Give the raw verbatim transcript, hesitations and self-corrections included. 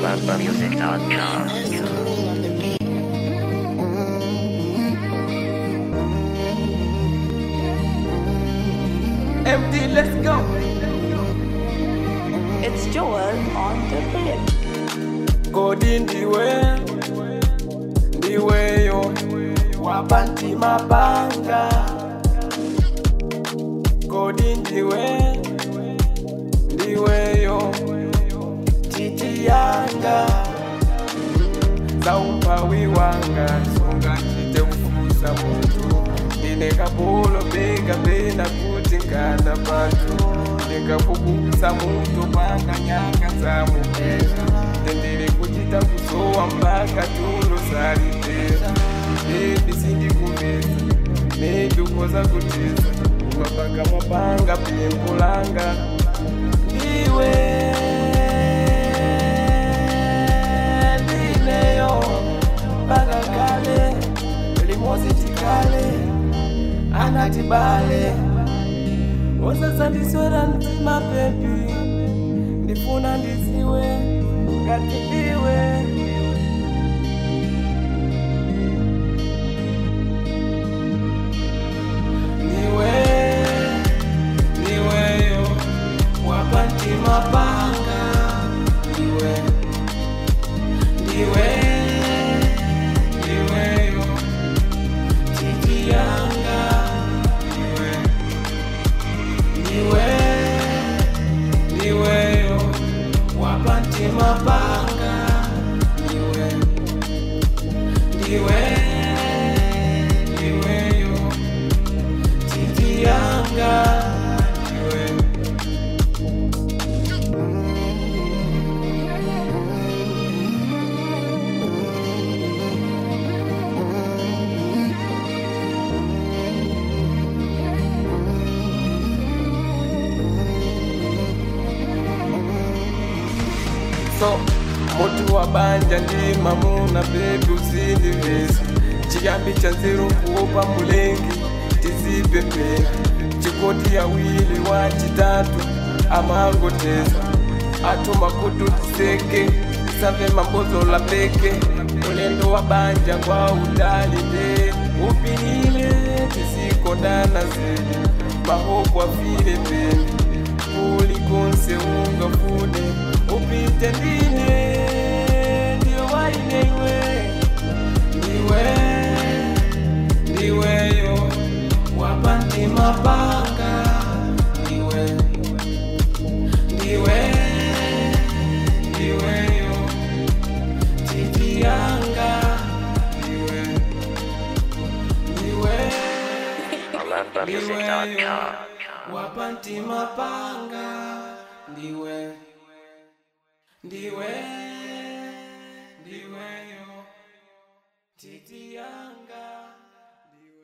love music dot com. M D, let's go. It's Joel on the beat. Kodi ndiwe, ndiwe yo, wabanti mabanga. Kodi ndiwe, ndiwe yo, titi yanga. Zaumpa wiwanga, songa chite ufusa mutu. Ine kabulo bega bena kuti nkanda patu. Ine kabukusa mutu panga nyanga za mupeza. Tendele kuchita kusowa mpaka tulo saliteza. Baby sindi kumeza, maybe ukoza kuteza. Umapanga mopanga pimpulanga. Ndiwe, ndineyo, baga kale, limozi tikale, anatibale. Osasa ndiswera ntima baby, ndifuna ndisiwe, ngatibiwe. Niwe, niwe yo, wapanti mapanga. Niwe, niwe, niwe yo, titi yanga. Niwe, niwe, niwe yo, wapanti mapanga. Niwe, niwe, niwe yo, titi yanga. Niwe. So, mutu wabanja ndi mamuna baby usindivisa. Chiyambi cha nzeru kuopa mulengi tizipepera. Chikoti ya wili wa chitatu amango tesa. Atuma kutu tiseke save mambozo la peke. Ulendo wabanja kwa udali de. Upinile tisiko dana zedi. Mahoku wa file pende. Kuli konse unga fude. Upite ndine, ndiyo waine iwe. Ndiwe, ndiwe yo, wapanti mapanga. Ndiwe, ndiwe, ndiwe yo, titi yanga. Ndiwe, ndiwe, I love music dot com. wapanti mapanga. Ndiwe, ndiwe, ndiwe yo, titi yanga.